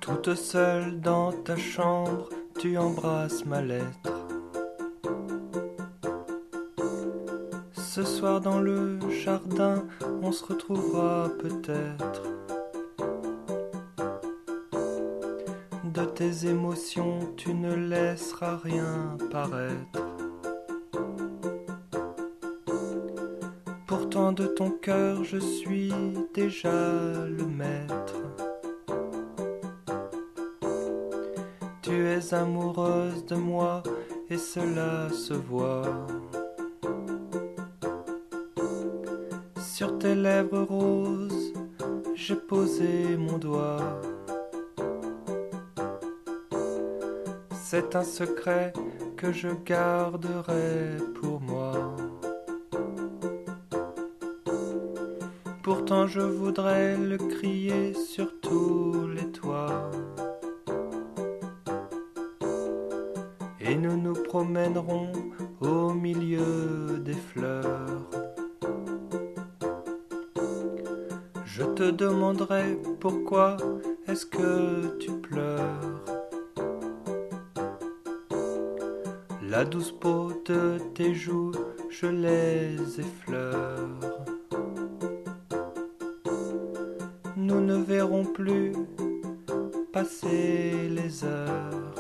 Toute seule dans ta chambre, tu embrasses ma lettre. Ce soir dans le jardin, on se retrouvera peut-être. De tes émotions, tu ne laisseras rien paraître. Pourtant de ton cœur, je suis déjà le maître. Tu es amoureuse de moi et cela se voit. Sur tes lèvres roses, j'ai posé mon doigt. C'est un secret que je garderai pour moi. Pourtant je voudrais le crier sur tous les toits. Et nous nous promènerons au milieu des fleurs. Je te demanderai pourquoi est-ce que tu pleures. La douce peau de tes joues, je les effleure. Nous ne verrons plus passer les heures.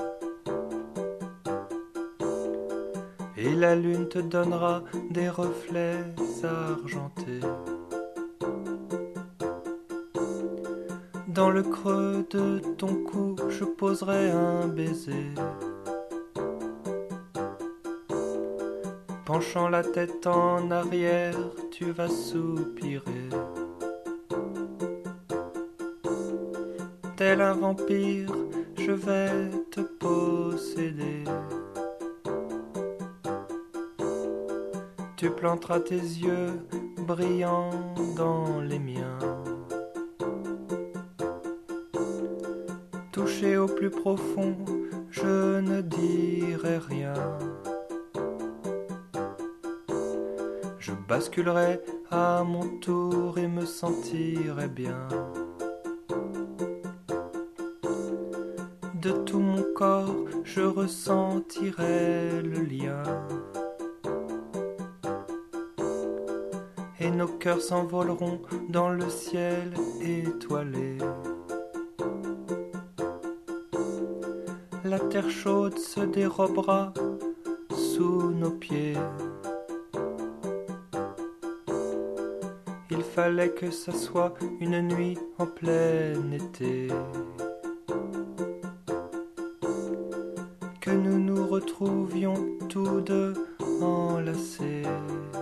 Et la lune te donnera des reflets argentés. Dans le creux de ton cou, je poserai un baiser. Penchant la tête en arrière, tu vas soupirer. Tel un vampire, je vais te posséder. Tu planteras tes yeux brillants dans les miens. Touché au plus profond, je ne dirai rien. Je basculerai à mon tour et me sentirai bien. De tout mon corps, je ressentirai le lien. Et nos cœurs s'envoleront dans le ciel étoilé. La terre chaude se dérobera sous nos pieds. Il fallait que ça soit une nuit en plein été. Que nous nous retrouvions tous deux enlacés.